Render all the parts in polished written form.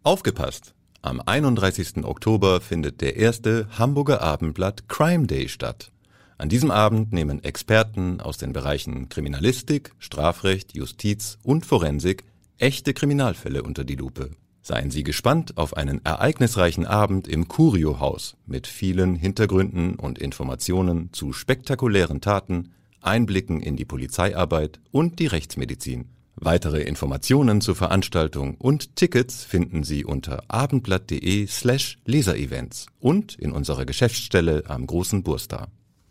Aufgepasst! Am 31. Oktober findet der erste Hamburger Abendblatt Crime Day statt. An diesem Abend nehmen Experten aus den Bereichen Kriminalistik, Strafrecht, Justiz und Forensik echte Kriminalfälle unter die Lupe. Seien Sie gespannt auf einen ereignisreichen Abend im Curio-Haus mit vielen Hintergründen und Informationen zu spektakulären Taten, Einblicken in die Polizeiarbeit und die Rechtsmedizin. Weitere Informationen zur Veranstaltung und Tickets finden Sie unter abendblatt.de/Leserevents und in unserer Geschäftsstelle am Großen Burstar.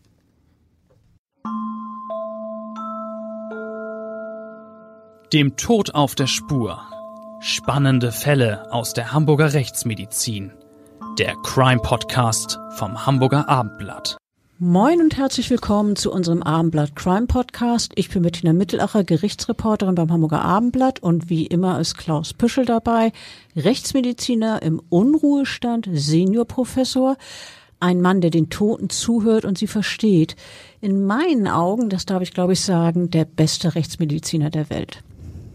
Dem Tod auf der Spur. Spannende Fälle aus der Hamburger Rechtsmedizin. Der Crime-Podcast vom Hamburger Abendblatt. Moin und herzlich willkommen zu unserem Abendblatt Crime Podcast. Ich bin Bettina Mittelacher, Gerichtsreporterin beim Hamburger Abendblatt und wie immer ist Klaus Püschel dabei, Rechtsmediziner im Unruhestand, Seniorprofessor, ein Mann, der den Toten zuhört und sie versteht. In meinen Augen, das darf ich glaube ich sagen, der beste Rechtsmediziner der Welt.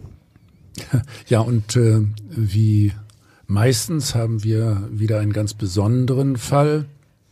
Ja, und wie meistens haben wir wieder einen ganz besonderen Fall.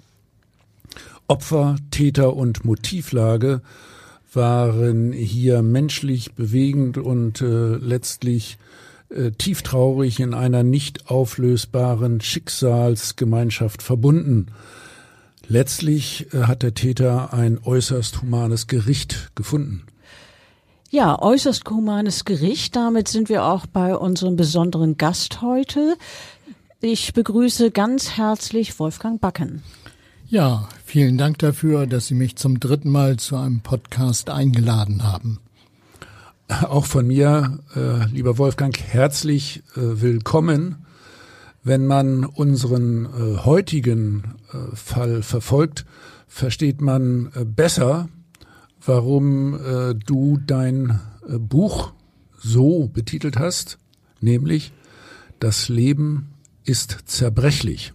Opfer, Täter und Motivlage waren hier menschlich bewegend und letztlich tieftraurig in einer nicht auflösbaren Schicksalsgemeinschaft verbunden. Letztlich hat der Täter ein äußerst humanes Gericht gefunden. Ja, äußerst humanes Gericht. Damit sind wir auch bei unserem besonderen Gast heute. Ich begrüße ganz herzlich Wolfgang Backen. Ja, vielen Dank dafür, dass Sie mich zum 3. Mal zu einem Podcast eingeladen haben. Auch von mir, lieber Wolfgang, herzlich willkommen. Wenn man unseren heutigen Fall verfolgt, versteht man besser, warum du dein Buch so betitelt hast, nämlich Das Leben ist zerbrechlich.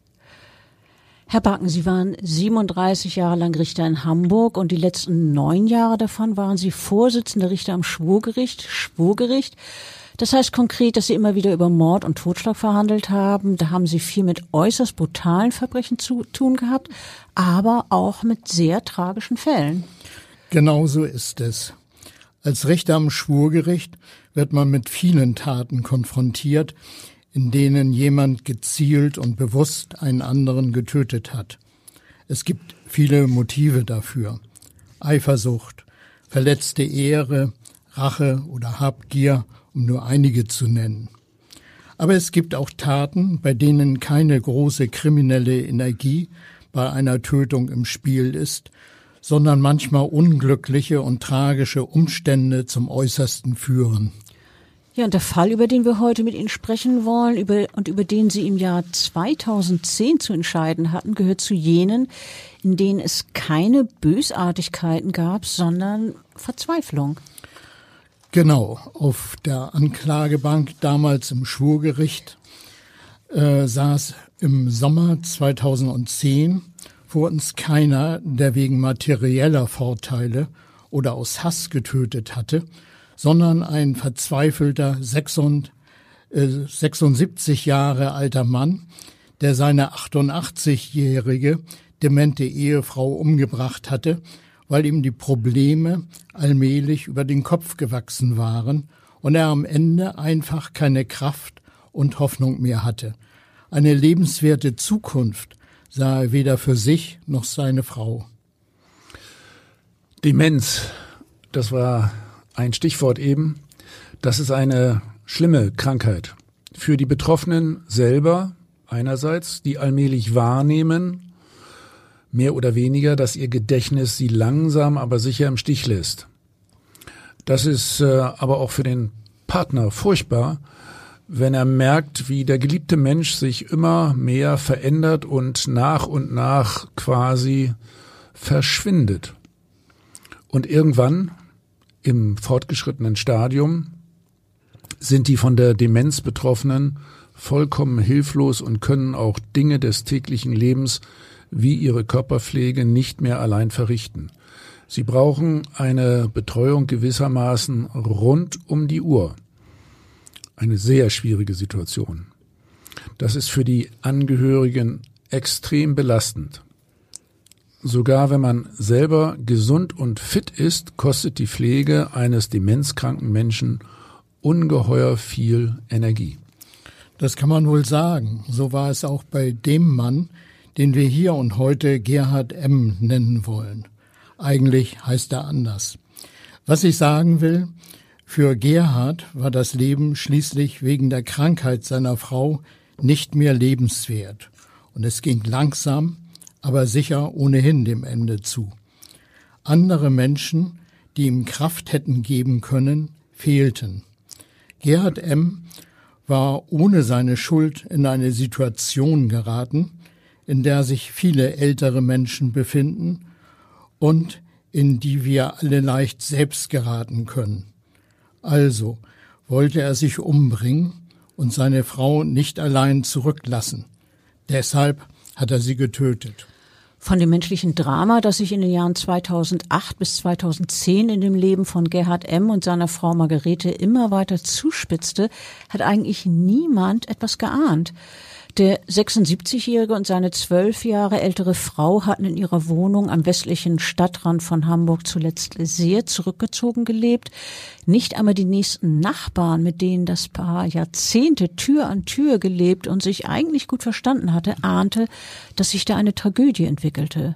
Herr Backen, Sie waren 37 Jahre lang Richter in Hamburg und die letzten 9 Jahre davon waren Sie Vorsitzender Richter am Schwurgericht. Das heißt konkret, dass Sie immer wieder über Mord und Totschlag verhandelt haben. Da haben Sie viel mit äußerst brutalen Verbrechen zu tun gehabt, aber auch mit sehr tragischen Fällen. Genau so ist es. Als Richter am Schwurgericht wird man mit vielen Taten konfrontiert, in denen jemand gezielt und bewusst einen anderen getötet hat. Es gibt viele Motive dafür. Eifersucht, verletzte Ehre, Rache oder Habgier, um nur einige zu nennen. Aber es gibt auch Taten, bei denen keine große kriminelle Energie bei einer Tötung im Spiel ist, sondern manchmal unglückliche und tragische Umstände zum Äußersten führen. Ja, und der Fall, über den wir heute mit Ihnen sprechen wollen über den Sie im Jahr 2010 zu entscheiden hatten, gehört zu jenen, in denen es keine Bösartigkeiten gab, sondern Verzweiflung. Genau, auf der Anklagebank damals im Schwurgericht saß im Sommer 2010 vor uns keiner, der wegen materieller Vorteile oder aus Hass getötet hatte, sondern ein verzweifelter 76 Jahre alter Mann, der seine 88-jährige demente Ehefrau umgebracht hatte, weil ihm die Probleme allmählich über den Kopf gewachsen waren und er am Ende einfach keine Kraft und Hoffnung mehr hatte. Eine lebenswerte Zukunft sah er weder für sich noch seine Frau. Demenz, das war ein Stichwort eben. Das ist eine schlimme Krankheit. Für die Betroffenen selber einerseits, die allmählich wahrnehmen, mehr oder weniger, dass ihr Gedächtnis sie langsam, aber sicher im Stich lässt. Das ist aber auch für den Partner furchtbar, wenn er merkt, wie der geliebte Mensch sich immer mehr verändert und nach quasi verschwindet. Und irgendwann im fortgeschrittenen Stadium sind die von der Demenz Betroffenen vollkommen hilflos und können auch Dinge des täglichen Lebens wie ihre Körperpflege nicht mehr allein verrichten. Sie brauchen eine Betreuung gewissermaßen rund um die Uhr. Eine sehr schwierige Situation. Das ist für die Angehörigen extrem belastend. Sogar wenn man selber gesund und fit ist, kostet die Pflege eines demenzkranken Menschen ungeheuer viel Energie. Das kann man wohl sagen. So war es auch bei dem Mann, den wir hier und heute Gerhard M. nennen wollen. Eigentlich heißt er anders. Was ich sagen will, für Gerhard war das Leben schließlich wegen der Krankheit seiner Frau nicht mehr lebenswert. Und es ging langsam, aber sicher ohnehin dem Ende zu. Andere Menschen, die ihm Kraft hätten geben können, fehlten. Gerhard M. war ohne seine Schuld in eine Situation geraten, in der sich viele ältere Menschen befinden und in die wir alle leicht selbst geraten können. Also wollte er sich umbringen und seine Frau nicht allein zurücklassen. Deshalb hat er sie getötet. Von dem menschlichen Drama, das sich in den Jahren 2008 bis 2010 in dem Leben von Gerhard M. und seiner Frau Margarete immer weiter zuspitzte, hat eigentlich niemand etwas geahnt. Der 76-Jährige und seine 12 Jahre ältere Frau hatten in ihrer Wohnung am westlichen Stadtrand von Hamburg zuletzt sehr zurückgezogen gelebt. Nicht einmal die nächsten Nachbarn, mit denen das Paar Jahrzehnte Tür an Tür gelebt und sich eigentlich gut verstanden hatte, ahnte, dass sich da eine Tragödie entwickelte.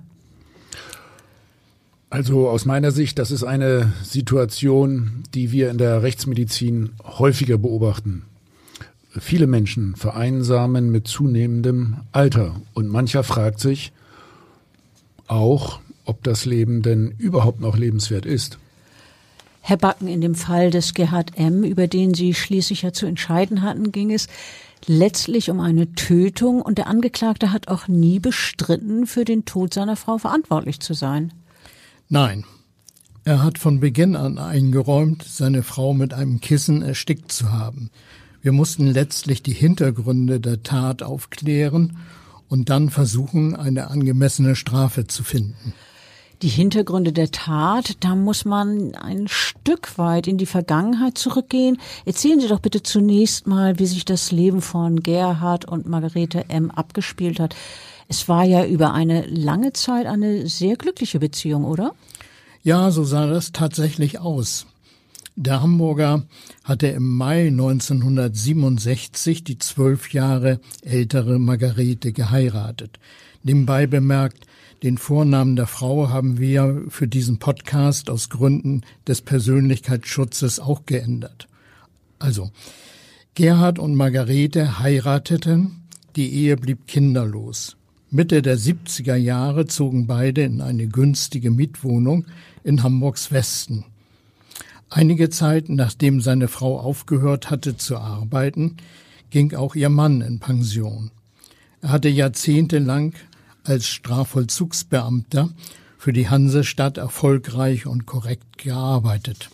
Also aus meiner Sicht, das ist eine Situation, die wir in der Rechtsmedizin häufiger beobachten. Viele Menschen vereinsamen mit zunehmendem Alter und mancher fragt sich auch, ob das Leben denn überhaupt noch lebenswert ist. Herr Backen, in dem Fall des Gerhard M., über den Sie schließlich ja zu entscheiden hatten, ging es letztlich um eine Tötung und der Angeklagte hat auch nie bestritten, für den Tod seiner Frau verantwortlich zu sein. Nein, er hat von Beginn an eingeräumt, seine Frau mit einem Kissen erstickt zu haben. Wir mussten letztlich die Hintergründe der Tat aufklären und dann versuchen, eine angemessene Strafe zu finden. Die Hintergründe der Tat, da muss man ein Stück weit in die Vergangenheit zurückgehen. Erzählen Sie doch bitte zunächst mal, wie sich das Leben von Gerhard und Margarete M. abgespielt hat. Es war ja über eine lange Zeit eine sehr glückliche Beziehung, oder? Ja, so sah das tatsächlich aus. Der Hamburger hatte im Mai 1967 die 12 Jahre ältere Margarete geheiratet. Nebenbei bemerkt, den Vornamen der Frau haben wir für diesen Podcast aus Gründen des Persönlichkeitsschutzes auch geändert. Also, Gerhard und Margarete heirateten, die Ehe blieb kinderlos. Mitte der 70er Jahre zogen beide in eine günstige Mietwohnung in Hamburgs Westen. Einige Zeit, nachdem seine Frau aufgehört hatte zu arbeiten, ging auch ihr Mann in Pension. Er hatte jahrzehntelang als Strafvollzugsbeamter für die Hansestadt erfolgreich und korrekt gearbeitet.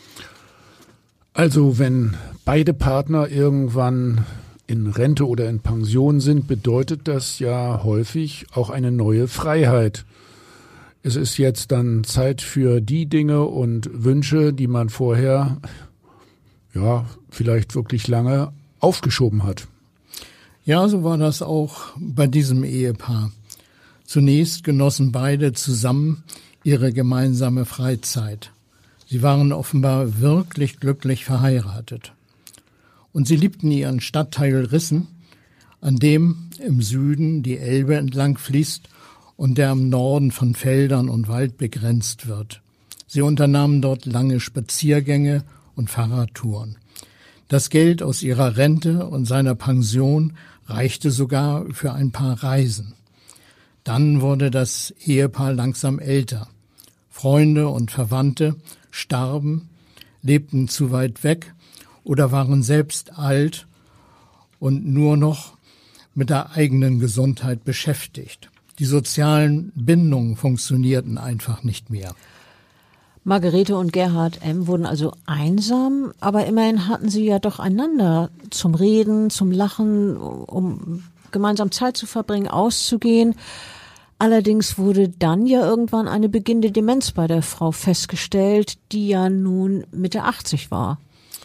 Also wenn beide Partner irgendwann in Rente oder in Pension sind, bedeutet das ja häufig auch eine neue Freiheit. Es ist jetzt dann Zeit für die Dinge und Wünsche, die man vorher, ja, vielleicht wirklich lange aufgeschoben hat. Ja, so war das auch bei diesem Ehepaar. Zunächst genossen beide zusammen ihre gemeinsame Freizeit. Sie waren offenbar wirklich glücklich verheiratet. Und sie liebten ihren Stadtteil Rissen, an dem im Süden die Elbe entlang fließt und der im Norden von Feldern und Wald begrenzt wird. Sie unternahmen dort lange Spaziergänge und Fahrradtouren. Das Geld aus ihrer Rente und seiner Pension reichte sogar für ein paar Reisen. Dann wurde das Ehepaar langsam älter. Freunde und Verwandte starben, lebten zu weit weg oder waren selbst alt und nur noch mit der eigenen Gesundheit beschäftigt. Die sozialen Bindungen funktionierten einfach nicht mehr. Margarete und Gerhard M. wurden also einsam, aber immerhin hatten sie ja doch einander zum Reden, zum Lachen, um gemeinsam Zeit zu verbringen, auszugehen. Allerdings wurde dann ja irgendwann eine beginnende Demenz bei der Frau festgestellt, die ja nun Mitte 80 war.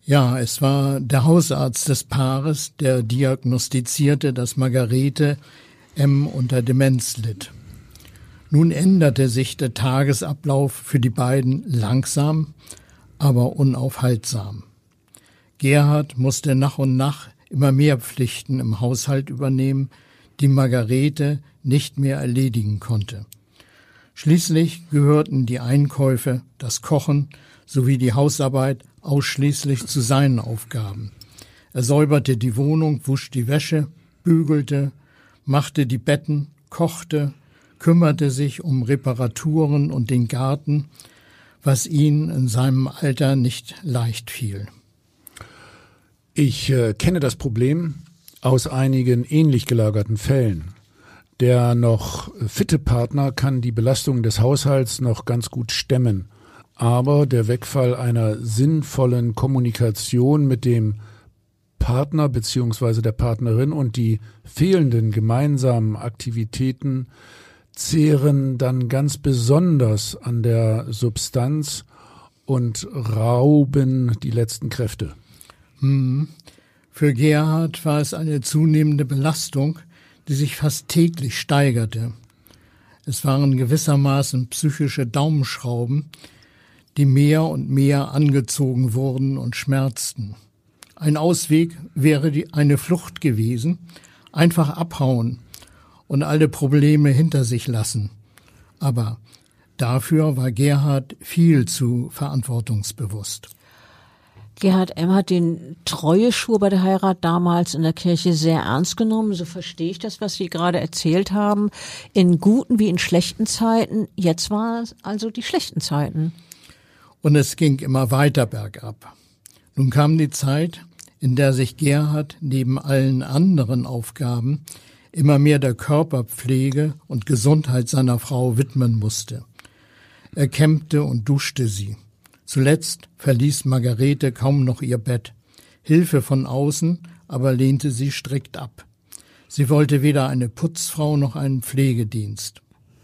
Ja, es war der Hausarzt des Paares, der diagnostizierte, dass Margarete M. unter Demenz litt. Nun änderte sich der Tagesablauf für die beiden langsam, aber unaufhaltsam. Gerhard musste nach und nach immer mehr Pflichten im Haushalt übernehmen, die Margarete nicht mehr erledigen konnte. Schließlich gehörten die Einkäufe, das Kochen sowie die Hausarbeit ausschließlich zu seinen Aufgaben. Er säuberte die Wohnung, wusch die Wäsche, bügelte, machte die Betten, kochte, kümmerte sich um Reparaturen und den Garten, was ihm in seinem Alter nicht leicht fiel. Ich kenne das Problem aus einigen ähnlich gelagerten Fällen. Der noch fitte Partner kann die Belastung des Haushalts noch ganz gut stemmen, aber der Wegfall einer sinnvollen Kommunikation mit dem Partner bzw. der Partnerin und die fehlenden gemeinsamen Aktivitäten zehren dann ganz besonders an der Substanz und rauben die letzten Kräfte. Für Gerhard war es eine zunehmende Belastung, die sich fast täglich steigerte. Es waren gewissermaßen psychische Daumenschrauben, die mehr und mehr angezogen wurden und schmerzten. Ein Ausweg wäre eine Flucht gewesen, einfach abhauen und alle Probleme hinter sich lassen. Aber dafür war Gerhard viel zu verantwortungsbewusst. Gerhard M. hat den Treueschwur bei der Heirat damals in der Kirche sehr ernst genommen. So verstehe ich das, was Sie gerade erzählt haben. In guten wie in schlechten Zeiten. Jetzt waren es also die schlechten Zeiten. Und es ging immer weiter bergab. Nun kam die Zeit, in der sich Gerhard neben allen anderen Aufgaben immer mehr der Körperpflege und Gesundheit seiner Frau widmen musste. Er kämmte und duschte sie. Zuletzt verließ Margarete kaum noch ihr Bett. Hilfe von außen aber lehnte sie strikt ab. Sie wollte weder eine Putzfrau noch einen Pflegedienst.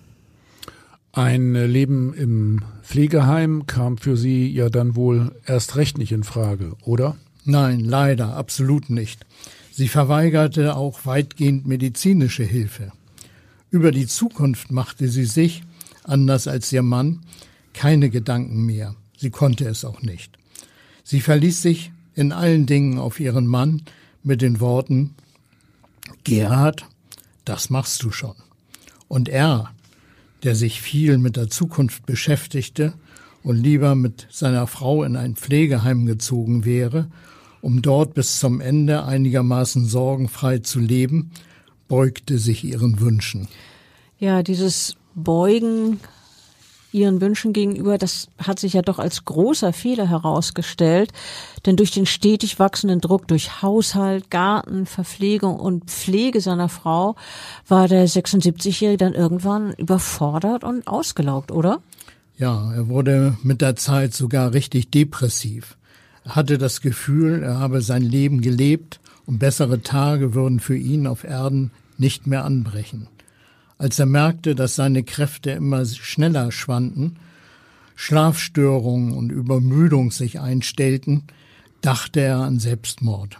Ein Leben im Pflegeheim kam für Sie ja dann wohl erst recht nicht in Frage, oder? Nein, leider, absolut nicht. Sie verweigerte auch weitgehend medizinische Hilfe. Über die Zukunft machte sie sich, anders als ihr Mann, keine Gedanken mehr. Sie konnte es auch nicht. Sie verließ sich in allen Dingen auf ihren Mann mit den Worten: Gerhard, das machst du schon. Und er, der sich viel mit der Zukunft beschäftigte und lieber mit seiner Frau in ein Pflegeheim gezogen wäre, um dort bis zum Ende einigermaßen sorgenfrei zu leben, beugte sich ihren Wünschen. Ja, dieses Beugen ihren Wünschen gegenüber, das hat sich ja doch als großer Fehler herausgestellt, denn durch den stetig wachsenden Druck durch Haushalt, Garten, Verpflegung und Pflege seiner Frau war der 76-Jährige dann irgendwann überfordert und ausgelaugt, oder? Ja, er wurde mit der Zeit sogar richtig depressiv. Er hatte das Gefühl, er habe sein Leben gelebt und bessere Tage würden für ihn auf Erden nicht mehr anbrechen. Als er merkte, dass seine Kräfte immer schneller schwanden, Schlafstörungen und Übermüdung sich einstellten, dachte er an Selbstmord.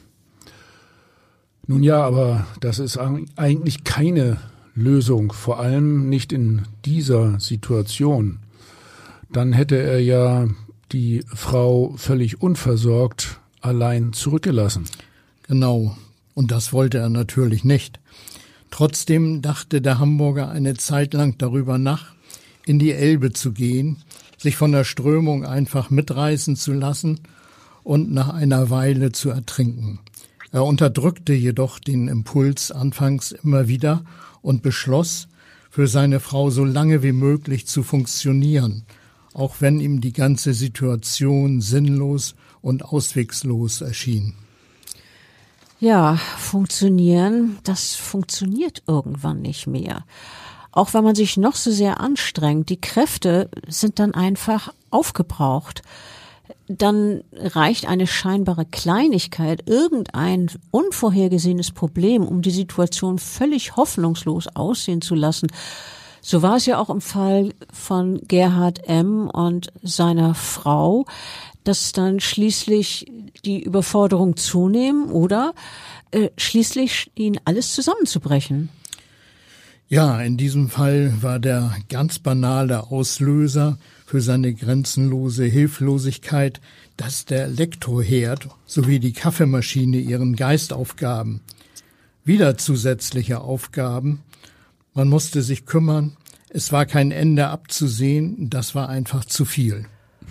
Nun ja, aber das ist eigentlich keine Lösung, vor allem nicht in dieser Situation. Dann hätte er ja die Frau völlig unversorgt allein zurückgelassen. Genau, und das wollte er natürlich nicht. Trotzdem dachte der Hamburger eine Zeit lang darüber nach, in die Elbe zu gehen, sich von der Strömung einfach mitreißen zu lassen und nach einer Weile zu ertrinken. Er unterdrückte jedoch den Impuls anfangs immer wieder und beschloss, für seine Frau so lange wie möglich zu funktionieren, auch wenn ihm die ganze Situation sinnlos und auswegslos erschien. Ja, funktionieren, das funktioniert irgendwann nicht mehr. Auch wenn man sich noch so sehr anstrengt, die Kräfte sind dann einfach aufgebraucht. Dann reicht eine scheinbare Kleinigkeit, irgendein unvorhergesehenes Problem, um die Situation völlig hoffnungslos aussehen zu lassen. So war es ja auch im Fall von Gerhard M. und seiner Frau. dass dann schließlich die Überforderung zunehmen oder schließlich ihnen alles zusammenzubrechen? Ja, in diesem Fall war der ganz banale Auslöser für seine grenzenlose Hilflosigkeit, dass der Elektroherd sowie die Kaffeemaschine ihren Geist aufgaben. Wieder zusätzliche Aufgaben. Man musste sich kümmern. Es war kein Ende abzusehen. Das war einfach zu viel.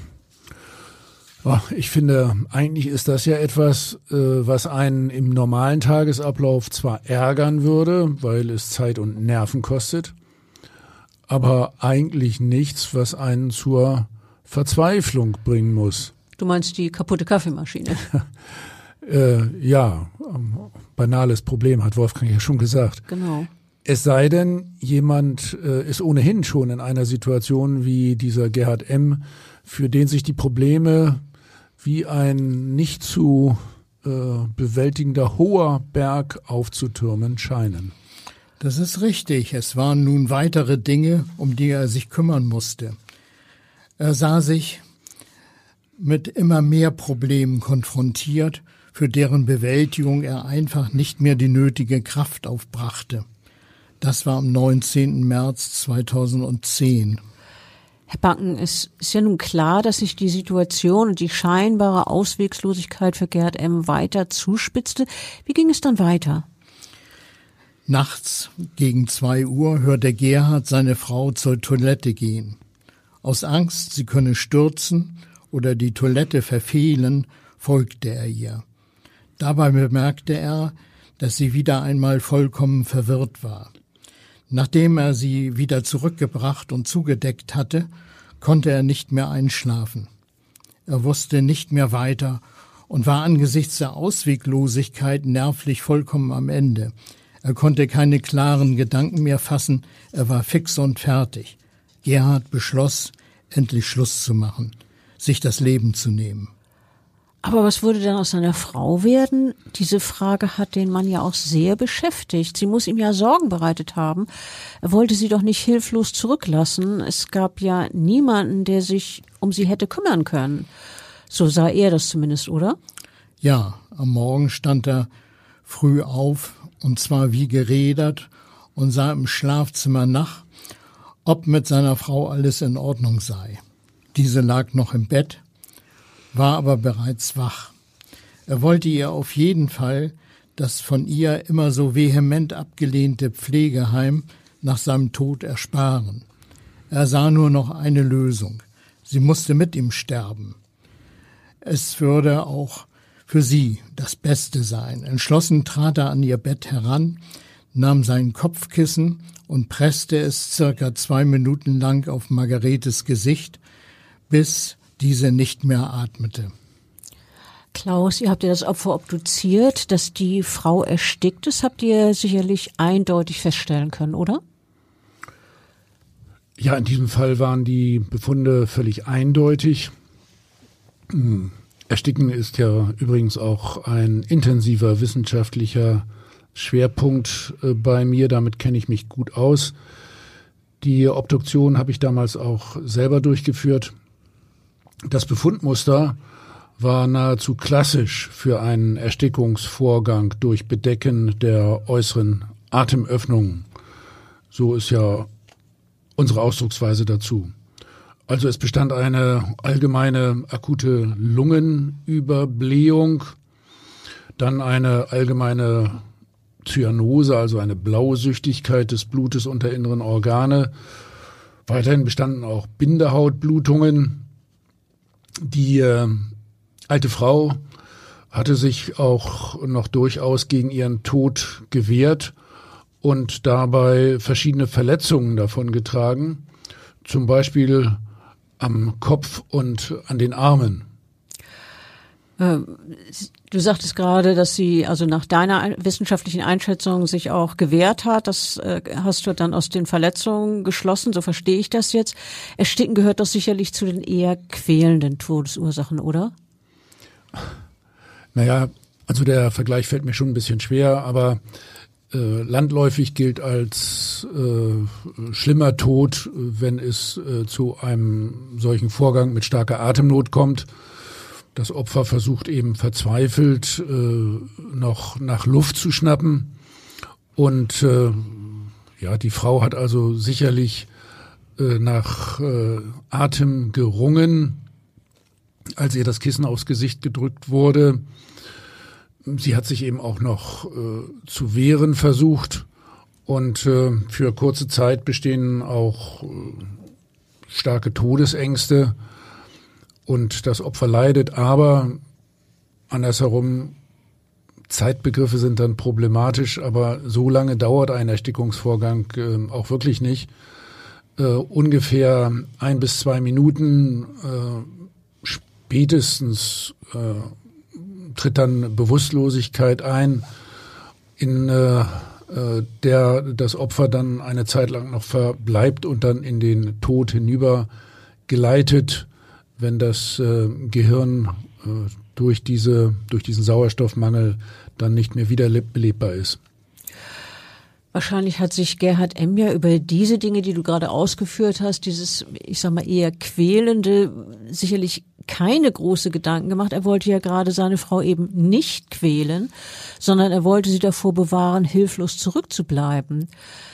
Ich finde, eigentlich ist das ja etwas, was einen im normalen Tagesablauf zwar ärgern würde, weil es Zeit und Nerven kostet, aber eigentlich nichts, was einen zur Verzweiflung bringen muss. Du meinst die kaputte Kaffeemaschine? Ja, banales Problem, hat Wolfgang ja schon gesagt. Genau. Es sei denn, jemand ist ohnehin schon in einer Situation wie dieser Gerhard M., für den sich die Probleme wie ein nicht zu bewältigender hoher Berg aufzutürmen scheinen. Das ist richtig. Es waren nun weitere Dinge, um die er sich kümmern musste. Er sah sich mit immer mehr Problemen konfrontiert, für deren Bewältigung er einfach nicht mehr die nötige Kraft aufbrachte. Das war am 19. März 2010. Herr Banken, es ist ja nun klar, dass sich die Situation und die scheinbare Auswegslosigkeit für Gerhard M. weiter zuspitzte. Wie ging es dann weiter? Nachts gegen 2 Uhr hörte Gerhard seine Frau zur Toilette gehen. Aus Angst, sie könne stürzen oder die Toilette verfehlen, folgte er ihr. Dabei bemerkte er, dass sie wieder einmal vollkommen verwirrt war. Nachdem er sie wieder zurückgebracht und zugedeckt hatte, konnte er nicht mehr einschlafen. Er wusste nicht mehr weiter und war angesichts der Ausweglosigkeit nervlich vollkommen am Ende. Er konnte keine klaren Gedanken mehr fassen, er war fix und fertig. Gerhard beschloss, endlich Schluss zu machen, sich das Leben zu nehmen. Aber was würde dann aus seiner Frau werden? Diese Frage hat den Mann ja auch sehr beschäftigt. Sie muss ihm ja Sorgen bereitet haben. Er wollte sie doch nicht hilflos zurücklassen. Es gab ja niemanden, der sich um sie hätte kümmern können. So sah er das zumindest, oder? Ja, am Morgen stand er früh auf, und zwar wie gerädert, und sah im Schlafzimmer nach, ob mit seiner Frau alles in Ordnung sei. Diese lag noch im Bett, war aber bereits wach. Er wollte ihr auf jeden Fall das von ihr immer so vehement abgelehnte Pflegeheim nach seinem Tod ersparen. Er sah nur noch eine Lösung. Sie musste mit ihm sterben. Es würde auch für sie das Beste sein. Entschlossen trat er an ihr Bett heran, nahm sein Kopfkissen und presste es circa 2 Minuten lang auf Margaretes Gesicht, bis diese nicht mehr atmete. Klaus, ihr habt ja das Opfer obduziert, dass die Frau erstickt ist, habt ihr sicherlich eindeutig feststellen können, oder? Ja, in diesem Fall waren die Befunde völlig eindeutig. Ersticken ist ja übrigens auch ein intensiver wissenschaftlicher Schwerpunkt bei mir, damit kenne ich mich gut aus. Die Obduktion habe ich damals auch selber durchgeführt. Das Befundmuster war nahezu klassisch für einen Erstickungsvorgang durch Bedecken der äußeren Atemöffnungen. So ist ja unsere Ausdrucksweise dazu. Also es bestand eine allgemeine akute Lungenüberblähung, dann eine allgemeine Zyanose, also eine Blausüchtigkeit des Blutes unter inneren Organe. Weiterhin bestanden auch Bindehautblutungen. Die alte Frau hatte sich auch noch durchaus gegen ihren Tod gewehrt und dabei verschiedene Verletzungen davongetragen, zum Beispiel am Kopf und an den Armen. Du sagtest gerade, dass sie also nach deiner wissenschaftlichen Einschätzung sich auch gewehrt hat. Das hast du dann aus den Verletzungen geschlossen, so verstehe ich das jetzt. Ersticken gehört doch sicherlich zu den eher quälenden Todesursachen, oder? Naja, also der Vergleich fällt mir schon ein bisschen schwer, aber landläufig gilt als schlimmer Tod, wenn es zu einem solchen Vorgang mit starker Atemnot kommt. Das Opfer versucht eben verzweifelt noch nach Luft zu schnappen. Und die Frau hat also sicherlich nach Atem gerungen, als ihr das Kissen aufs Gesicht gedrückt wurde. Sie hat sich eben auch noch zu wehren versucht. Und für kurze Zeit bestehen auch starke Todesängste. Und das Opfer leidet, aber andersherum, Zeitbegriffe sind dann problematisch, aber so lange dauert ein Erstickungsvorgang auch wirklich nicht. Ungefähr 1 bis 2 Minuten spätestens tritt dann Bewusstlosigkeit ein, in der das Opfer dann eine Zeit lang noch verbleibt und dann in den Tod hinüber geleitet, wenn das Gehirn durch diesen Sauerstoffmangel dann nicht mehr wieder belebbar ist. Wahrscheinlich hat sich Gerhard M. ja über diese Dinge, die du gerade ausgeführt hast, dieses, ich sag mal, eher quälende, sicherlich keine große Gedanken gemacht. Er wollte ja gerade seine Frau eben nicht quälen, sondern er wollte sie davor bewahren, hilflos zurückzubleiben.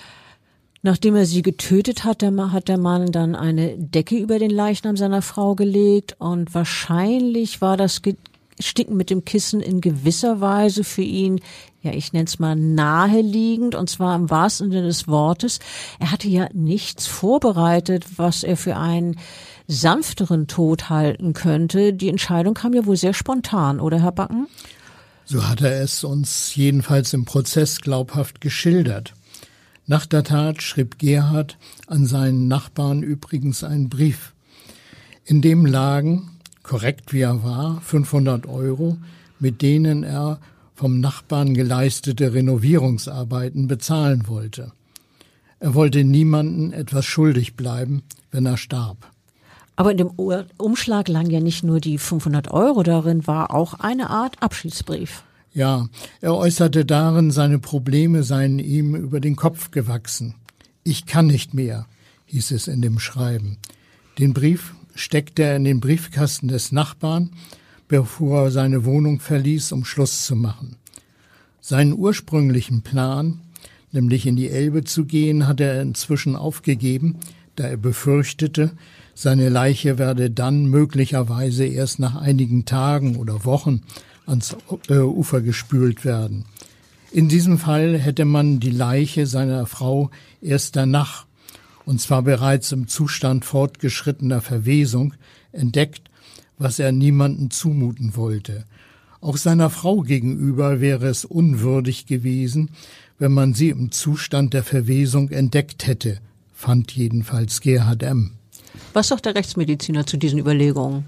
Nachdem er sie getötet hat, hat der Mann dann eine Decke über den Leichnam seiner Frau gelegt und wahrscheinlich war das Sticken mit dem Kissen in gewisser Weise für ihn, ja, ich nenne es mal naheliegend, und zwar im wahrsten Sinne des Wortes. Er hatte ja nichts vorbereitet, was er für einen sanfteren Tod halten könnte. Die Entscheidung kam ja wohl sehr spontan, oder Herr Backen? So hat er es uns jedenfalls im Prozess glaubhaft geschildert. Nach der Tat schrieb Gerhard an seinen Nachbarn übrigens einen Brief. In dem lagen, korrekt wie er war, 500 €, mit denen er vom Nachbarn geleistete Renovierungsarbeiten bezahlen wollte. Er wollte niemanden etwas schuldig bleiben, wenn er starb. Aber in dem Umschlag lagen ja nicht nur die 500 €, darin war auch eine Art Abschiedsbrief. Ja, er äußerte darin, seine Probleme seien ihm über den Kopf gewachsen. Ich kann nicht mehr, hieß es in dem Schreiben. Den Brief steckte er in den Briefkasten des Nachbarn, bevor er seine Wohnung verließ, um Schluss zu machen. Seinen ursprünglichen Plan, nämlich in die Elbe zu gehen, hatte er inzwischen aufgegeben, da er befürchtete, seine Leiche werde dann möglicherweise erst nach einigen Tagen oder Wochen ans Ufer gespült werden. In diesem Fall hätte man die Leiche seiner Frau erst danach, und zwar bereits im Zustand fortgeschrittener Verwesung, entdeckt, was er niemandem zumuten wollte. Auch seiner Frau gegenüber wäre es unwürdig gewesen, wenn man sie im Zustand der Verwesung entdeckt hätte, fand jedenfalls Gerhard M. Was sagt der Rechtsmediziner zu diesen Überlegungen?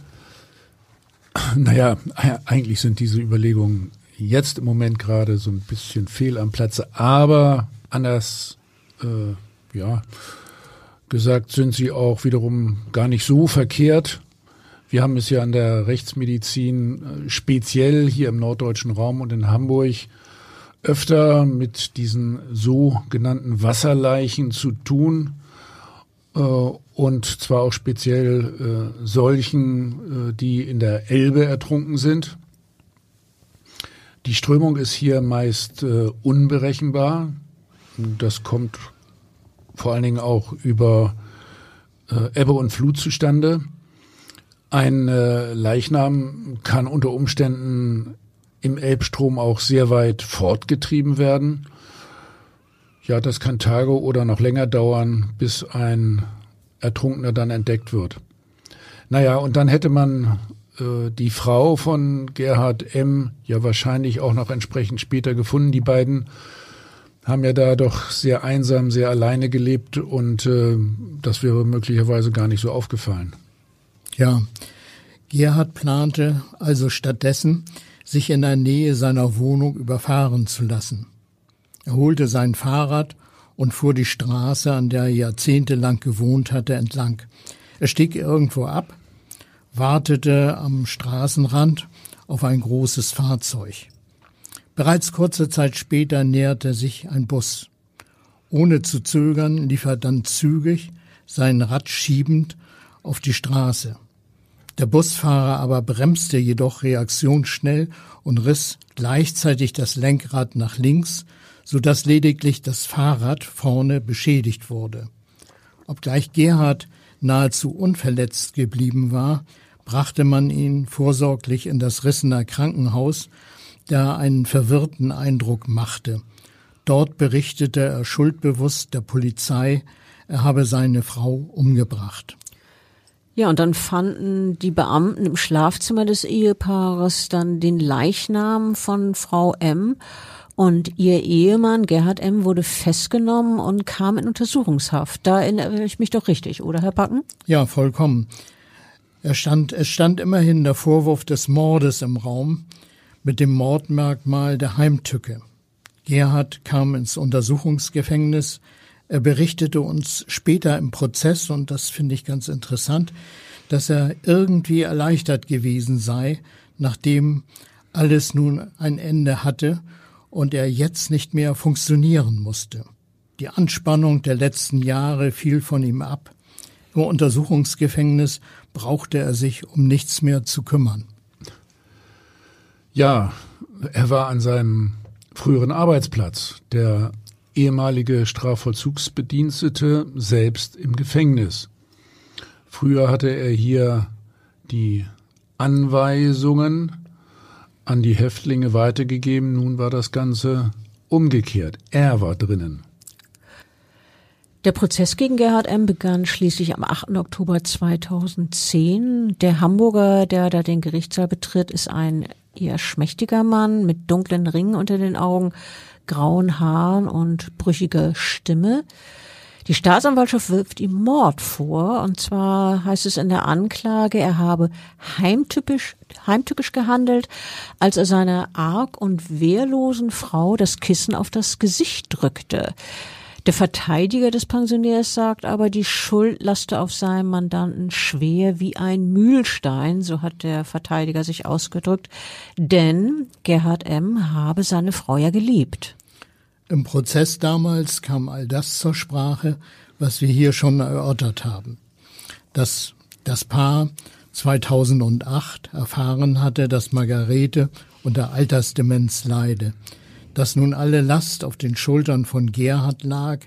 Naja, eigentlich sind diese Überlegungen jetzt im Moment gerade so ein bisschen fehl am Platze, aber anders gesagt sind sie auch wiederum gar nicht so verkehrt. Wir haben es ja an der Rechtsmedizin speziell hier im norddeutschen Raum und in Hamburg öfter mit diesen sogenannten Wasserleichen zu tun, und zwar auch speziell solchen, die in der Elbe ertrunken sind. Die Strömung ist hier meist unberechenbar. Das kommt vor allen Dingen auch über Ebbe und Flut zustande. Ein Leichnam kann unter Umständen im Elbstrom auch sehr weit fortgetrieben werden. Ja, das kann Tage oder noch länger dauern, bis ein Ertrunkener dann entdeckt wird. Naja, und dann hätte man die Frau von Gerhard M. ja wahrscheinlich auch noch entsprechend später gefunden. Die beiden haben ja da doch sehr einsam, sehr alleine gelebt und das wäre möglicherweise gar nicht so aufgefallen. Ja, Gerhard plante also stattdessen, sich in der Nähe seiner Wohnung überfahren zu lassen. Er holte sein Fahrrad und fuhr die Straße, an der er jahrzehntelang gewohnt hatte, entlang. Er stieg irgendwo ab, wartete am Straßenrand auf ein großes Fahrzeug. Bereits kurze Zeit später näherte sich ein Bus. Ohne zu zögern lief er dann zügig, sein Rad schiebend, auf die Straße. Der Busfahrer aber bremste jedoch reaktionsschnell und riss gleichzeitig das Lenkrad nach links, sodass lediglich das Fahrrad vorne beschädigt wurde. Obgleich Gerhard nahezu unverletzt geblieben war, brachte man ihn vorsorglich in das Rissener Krankenhaus, der einen verwirrten Eindruck machte. Dort berichtete er schuldbewusst der Polizei, er habe seine Frau umgebracht. Ja, und dann fanden die Beamten im Schlafzimmer des Ehepaares dann den Leichnam von Frau M. Und ihr Ehemann Gerhard M. wurde festgenommen und kam in Untersuchungshaft. Da erinnere ich mich doch richtig, oder Herr Backen? Ja, vollkommen. Es stand immerhin der Vorwurf des Mordes im Raum mit dem Mordmerkmal der Heimtücke. Gerhard kam ins Untersuchungsgefängnis. Er berichtete uns später im Prozess, und das finde ich ganz interessant, dass er irgendwie erleichtert gewesen sei, nachdem alles nun ein Ende hatte und er jetzt nicht mehr funktionieren musste. Die Anspannung der letzten Jahre fiel von ihm ab. Im Untersuchungsgefängnis brauchte er sich um nichts mehr zu kümmern. Ja, er war an seinem früheren Arbeitsplatz, der ehemalige Strafvollzugsbedienstete, selbst im Gefängnis. Früher hatte er hier die Anweisungen an die Häftlinge weitergegeben, nun war das Ganze umgekehrt. Er war drinnen. Der Prozess gegen Gerhard M. begann schließlich am 8. Oktober 2010. Der Hamburger, der da den Gerichtssaal betritt, ist ein eher schmächtiger Mann mit dunklen Ringen unter den Augen, grauen Haaren und brüchiger Stimme. Die Staatsanwaltschaft wirft ihm Mord vor, und zwar heißt es in der Anklage, er habe heimtückisch gehandelt, als er seiner arg und wehrlosen Frau das Kissen auf das Gesicht drückte. Der Verteidiger des Pensionärs sagt aber, die Schuld laste auf seinem Mandanten schwer wie ein Mühlstein, so hat der Verteidiger sich ausgedrückt, denn Gerhard M. habe seine Frau ja geliebt. Im Prozess damals kam all das zur Sprache, was wir hier schon erörtert haben. Dass das Paar 2008 erfahren hatte, dass Margarete unter Altersdemenz leide. Dass nun alle Last auf den Schultern von Gerhard lag,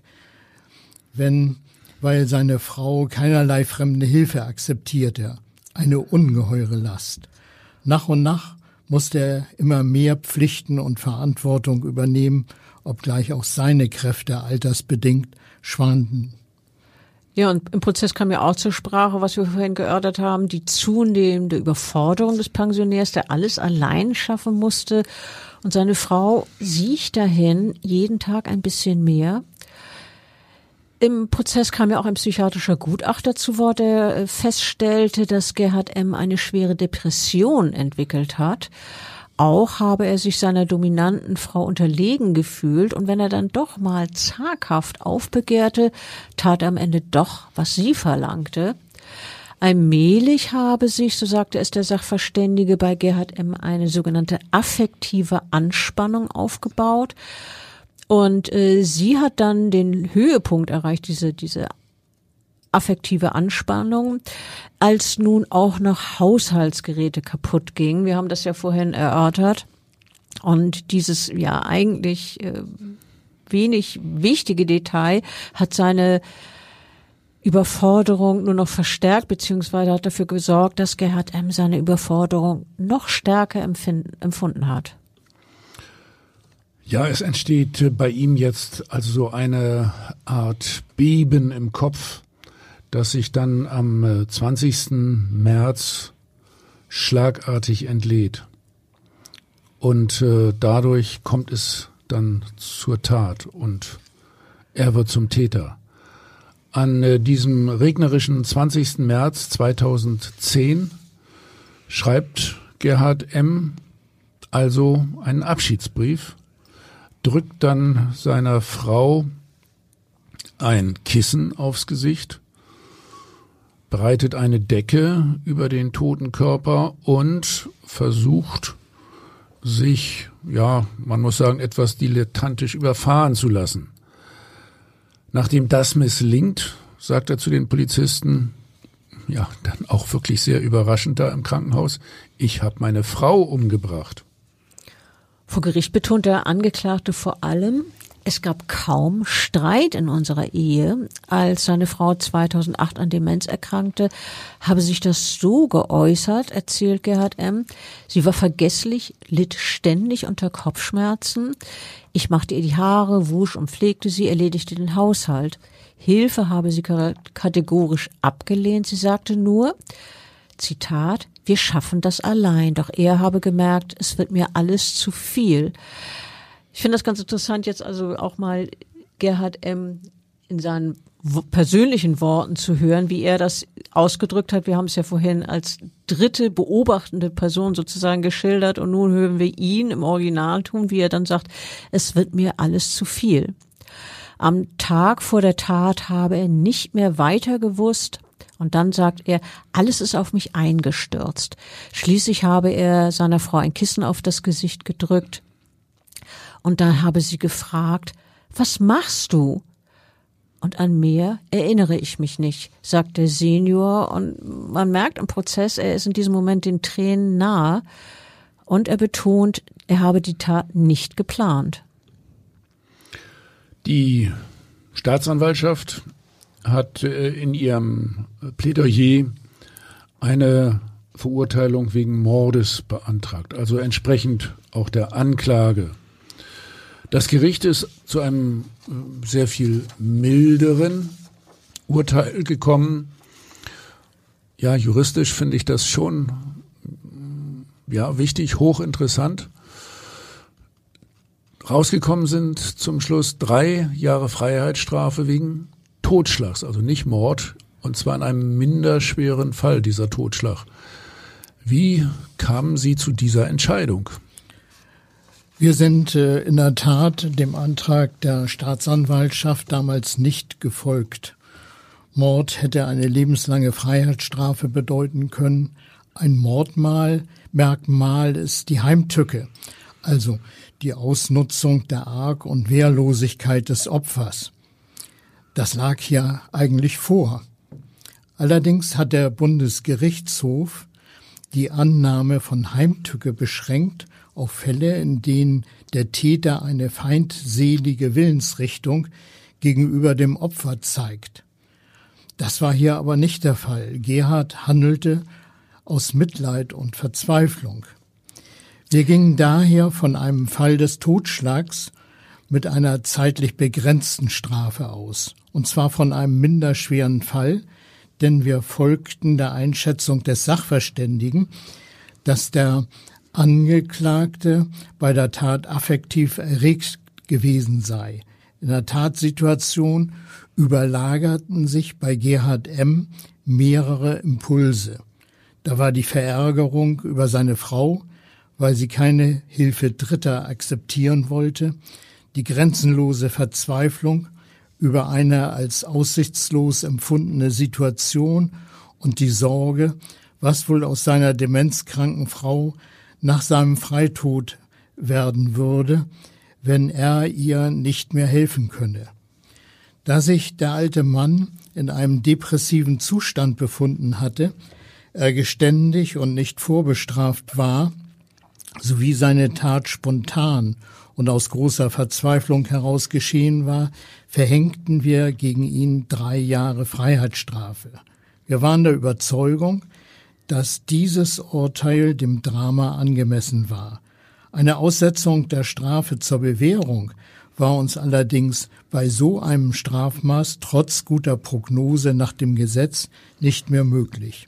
weil seine Frau keinerlei fremde Hilfe akzeptierte. Eine ungeheure Last. Nach und nach musste er immer mehr Pflichten und Verantwortung übernehmen, obgleich auch seine Kräfte altersbedingt schwanden. Ja, und im Prozess kam ja auch zur Sprache, was wir vorhin geerörtert haben, die zunehmende Überforderung des Pensionärs, der alles allein schaffen musste. Und seine Frau siecht dahin jeden Tag ein bisschen mehr. Im Prozess kam ja auch ein psychiatrischer Gutachter zu Wort, der feststellte, dass Gerhard M. eine schwere Depression entwickelt hat. Auch habe er sich seiner dominanten Frau unterlegen gefühlt, und wenn er dann doch mal zaghaft aufbegehrte, tat er am Ende doch, was sie verlangte. Allmählich habe sich, so sagte es der Sachverständige, bei Gerhard M. eine sogenannte affektive Anspannung aufgebaut. Und sie hat dann den Höhepunkt erreicht, diese affektive Anspannung, als nun auch noch Haushaltsgeräte kaputt gingen. Wir haben das ja vorhin erörtert. Und dieses ja eigentlich wenig wichtige Detail hat seine Überforderung nur noch verstärkt, beziehungsweise hat dafür gesorgt, dass Gerhard M. seine Überforderung noch stärker empfunden hat. Ja, es entsteht bei ihm jetzt also so eine Art Beben im Kopf, das sich dann am 20. März schlagartig entlädt. Und dadurch kommt es dann zur Tat und er wird zum Täter. An diesem regnerischen 20. März 2010 schreibt Gerhard M. also einen Abschiedsbrief, drückt dann seiner Frau ein Kissen aufs Gesicht, breitet eine Decke über den toten Körper und versucht, sich, ja, man muss sagen, etwas dilettantisch überfahren zu lassen. Nachdem das misslingt, sagt er zu den Polizisten, ja dann auch wirklich sehr überraschend da im Krankenhaus: Ich habe meine Frau umgebracht. Vor Gericht betont der Angeklagte vor allem, es gab kaum Streit in unserer Ehe. Als seine Frau 2008 an Demenz erkrankte, habe sich das so geäußert, erzählt Gerhard M. Sie war vergesslich, litt ständig unter Kopfschmerzen. Ich machte ihr die Haare, wusch und pflegte sie, erledigte den Haushalt. Hilfe habe sie kategorisch abgelehnt. Sie sagte nur, Zitat, wir schaffen das allein. Doch er habe gemerkt, es wird mir alles zu viel. Ich finde das ganz interessant, jetzt also auch mal Gerhard M. in seinen persönlichen Worten zu hören, wie er das ausgedrückt hat. Wir haben es ja vorhin als dritte beobachtende Person sozusagen geschildert und nun hören wir ihn im Original tun, wie er dann sagt, es wird mir alles zu viel. Am Tag vor der Tat habe er nicht mehr weiter gewusst. Und dann sagt er, alles ist auf mich eingestürzt. Schließlich habe er seiner Frau ein Kissen auf das Gesicht gedrückt. Und dann habe sie gefragt, was machst du? Und an mehr erinnere ich mich nicht, sagt der Senior. Und man merkt im Prozess, er ist in diesem Moment den Tränen nahe. Und er betont, er habe die Tat nicht geplant. Die Staatsanwaltschaft hat in ihrem Plädoyer eine Verurteilung wegen Mordes beantragt, also entsprechend auch der Anklage. Das Gericht ist zu einem sehr viel milderen Urteil gekommen. Ja, juristisch finde ich das schon wichtig, hochinteressant. Rausgekommen sind zum Schluss 3 Jahre Freiheitsstrafe wegen Totschlags, also nicht Mord, und zwar in einem minderschweren Fall, dieser Totschlag. Wie kamen Sie zu dieser Entscheidung? Wir sind in der Tat dem Antrag der Staatsanwaltschaft damals nicht gefolgt. Mord hätte eine lebenslange Freiheitsstrafe bedeuten können. Ein Mordmerkmal ist die Heimtücke, also die Ausnutzung der Arg- und Wehrlosigkeit des Opfers. Das lag hier eigentlich vor. Allerdings hat der Bundesgerichtshof die Annahme von Heimtücke beschränkt auf Fälle, in denen der Täter eine feindselige Willensrichtung gegenüber dem Opfer zeigt. Das war hier aber nicht der Fall. Gerhard handelte aus Mitleid und Verzweiflung. Wir gingen daher von einem Fall des Totschlags mit einer zeitlich begrenzten Strafe aus, und zwar von einem minderschweren Fall, denn wir folgten der Einschätzung des Sachverständigen, dass der Angeklagte bei der Tat affektiv erregt gewesen sei. In der Tatsituation überlagerten sich bei Gerhard M. mehrere Impulse. Da war die Verärgerung über seine Frau, weil sie keine Hilfe Dritter akzeptieren wollte, die grenzenlose Verzweiflung über eine als aussichtslos empfundene Situation und die Sorge, was wohl aus seiner demenzkranken Frau nach seinem Freitod werden würde, wenn er ihr nicht mehr helfen könne. Da sich der alte Mann in einem depressiven Zustand befunden hatte, er geständig und nicht vorbestraft war, sowie seine Tat spontan und aus großer Verzweiflung heraus geschehen war, verhängten wir gegen ihn 3 Jahre Freiheitsstrafe. Wir waren der Überzeugung, dass dieses Urteil dem Drama angemessen war. Eine Aussetzung der Strafe zur Bewährung war uns allerdings bei so einem Strafmaß trotz guter Prognose nach dem Gesetz nicht mehr möglich.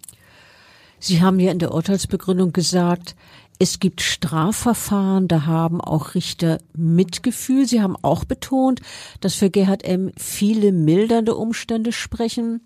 Sie haben ja in der Urteilsbegründung gesagt, es gibt Strafverfahren, da haben auch Richter Mitgefühl. Sie haben auch betont, dass für Gerhard M. viele mildernde Umstände sprechen.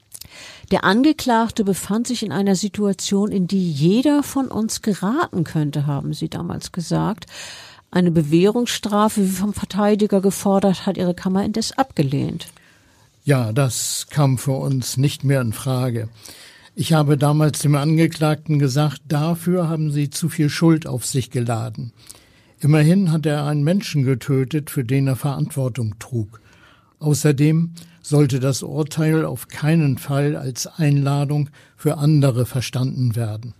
Der Angeklagte befand sich in einer Situation, in die jeder von uns geraten könnte, haben Sie damals gesagt. Eine Bewährungsstrafe, wie vom Verteidiger gefordert, hat Ihre Kammer indes abgelehnt. Ja, das kam für uns nicht mehr in Frage. Ich habe damals dem Angeklagten gesagt, dafür haben Sie zu viel Schuld auf sich geladen. Immerhin hat er einen Menschen getötet, für den er Verantwortung trug. Außerdem sollte das Urteil auf keinen Fall als Einladung für andere verstanden werden.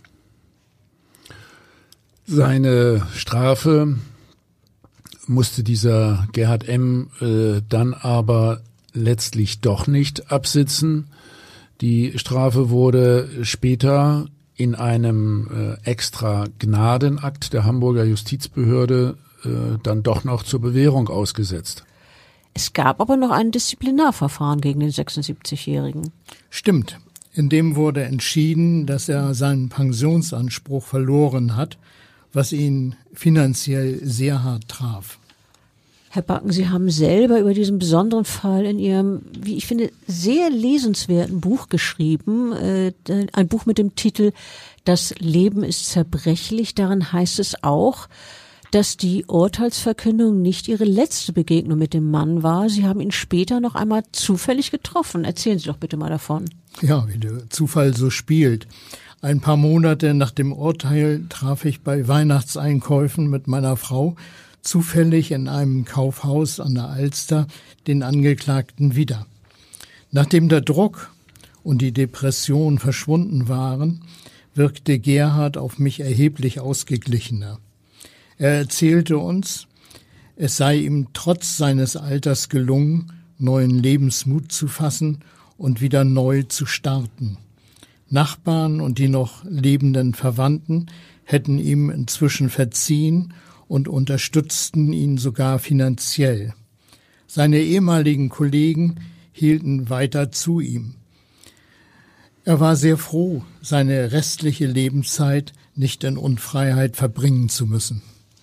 Seine Strafe musste dieser Gerhard M. Dann aber letztlich doch nicht absitzen. Die Strafe wurde später in einem extra Gnadenakt der Hamburger Justizbehörde dann doch noch zur Bewährung ausgesetzt. Es gab aber noch ein Disziplinarverfahren gegen den 76-Jährigen. Stimmt. In dem wurde entschieden, dass er seinen Pensionsanspruch verloren hat, was ihn finanziell sehr hart traf. Herr Backen, Sie haben selber über diesen besonderen Fall in Ihrem, wie ich finde, sehr lesenswerten Buch geschrieben. Ein Buch mit dem Titel »Das Leben ist zerbrechlich«. Darin heißt es auch, dass die Urteilsverkündung nicht Ihre letzte Begegnung mit dem Mann war. Sie haben ihn später noch einmal zufällig getroffen. Erzählen Sie doch bitte mal davon. Ja, wie der Zufall so spielt. Ein paar Monate nach dem Urteil traf ich bei Weihnachtseinkäufen mit meiner Frau zufällig in einem Kaufhaus an der Alster den Angeklagten wieder. Nachdem der Druck und die Depression verschwunden waren, wirkte Gerhard auf mich erheblich ausgeglichener. Er erzählte uns, es sei ihm trotz seines Alters gelungen, neuen Lebensmut zu fassen und wieder neu zu starten. Nachbarn und die noch lebenden Verwandten hätten ihm inzwischen verziehen und unterstützten ihn sogar finanziell. Seine ehemaligen Kollegen hielten weiter zu ihm. Er war sehr froh, seine restliche Lebenszeit nicht in Unfreiheit verbringen zu müssen.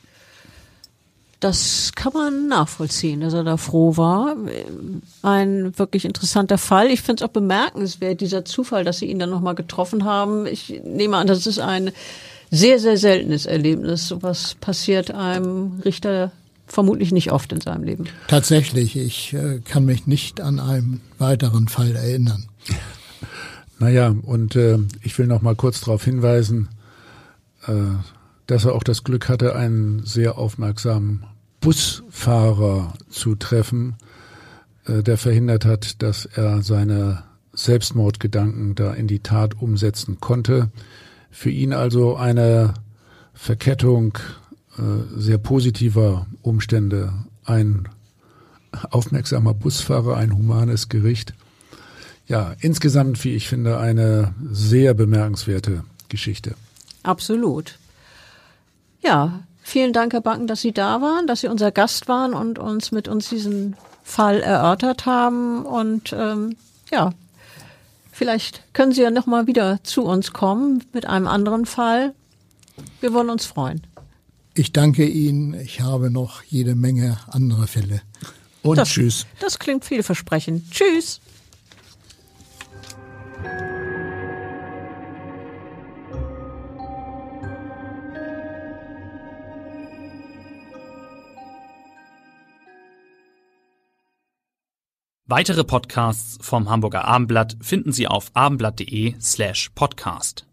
Das kann man nachvollziehen, dass er da froh war. Ein wirklich interessanter Fall. Ich finde es auch bemerkenswert, dieser Zufall, dass Sie ihn dann nochmal getroffen haben. Ich nehme an, das ist ein sehr, sehr seltenes Erlebnis. Sowas passiert einem Richter vermutlich nicht oft in seinem Leben. Tatsächlich, ich kann mich nicht an einen weiteren Fall erinnern. Naja, und ich will noch mal kurz darauf hinweisen, dass er auch das Glück hatte, einen sehr aufmerksamen Busfahrer zu treffen, der verhindert hat, dass er seine Selbstmordgedanken da in die Tat umsetzen konnte. Für ihn also eine Verkettung sehr positiver Umstände, ein aufmerksamer Busfahrer, ein humanes Gericht. Ja, insgesamt, wie ich finde, eine sehr bemerkenswerte Geschichte. Absolut. Ja, vielen Dank, Herr Backen, dass Sie da waren, dass Sie unser Gast waren und mit uns diesen Fall erörtert haben. Und ja, vielleicht können Sie ja noch mal wieder zu uns kommen mit einem anderen Fall. Wir wollen uns freuen. Ich danke Ihnen. Ich habe noch jede Menge andere Fälle. Und tschüss. Das klingt vielversprechend. Tschüss. Weitere Podcasts vom Hamburger Abendblatt finden Sie auf abendblatt.de/podcast.